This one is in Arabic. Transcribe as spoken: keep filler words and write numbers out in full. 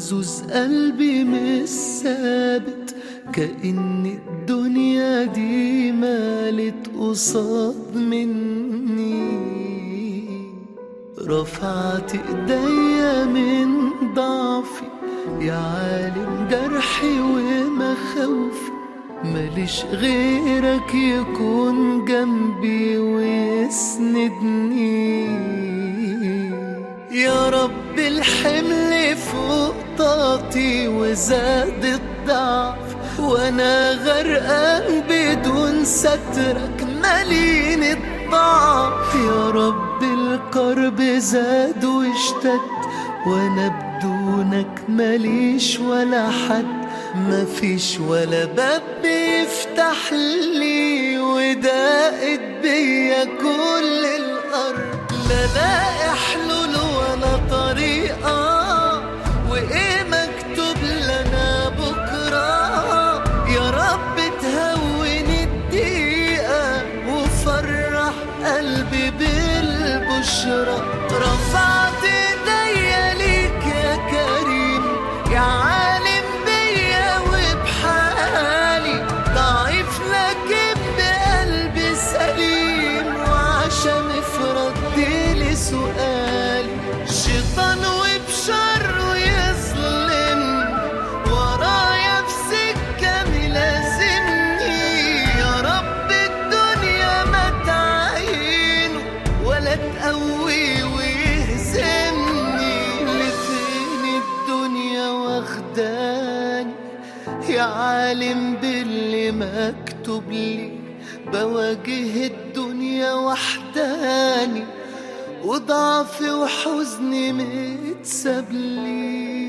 ومهزوز قلبي مش ثابت، كأن الدنيا دي مالت قصاد مني. رفعت ايديا من ضعفي يا عالم جرحي ومخاوفي، ماليش غيرك يكون جنبي ويسندني. يا رب الحمل فوق طاقتي وزاد الضعف، وانا غرقان بدون سترك مليان الضعف. يا رب الكرب زاد واشتد، وانا بدونك ماليش ولا حد، مفيش ولا باب بيفتح لي، وضاقت بيا كل الارض. لا لاقي حلول ولا طريقة، وايه مكتوب لنا بكرة. يا رب تهون الدقيقة وفرح قلبي بالبشرى. رفعت ايديا ليك يا كريم، يا عالم بيا وبحالي، ضعيف لكن بقلبي سليم، وعشان افردلي سؤالي. شيطان وبشره يظلم ورايا بسكة ملازمني. يا رب الدنيا ما تعينه ولا تقوي ويهزمني. لفين الدنيا واخداني يا عالم باللي مكتوب لي، بواجه الدنيا وحداني، وضعفي وحزني متسابلي.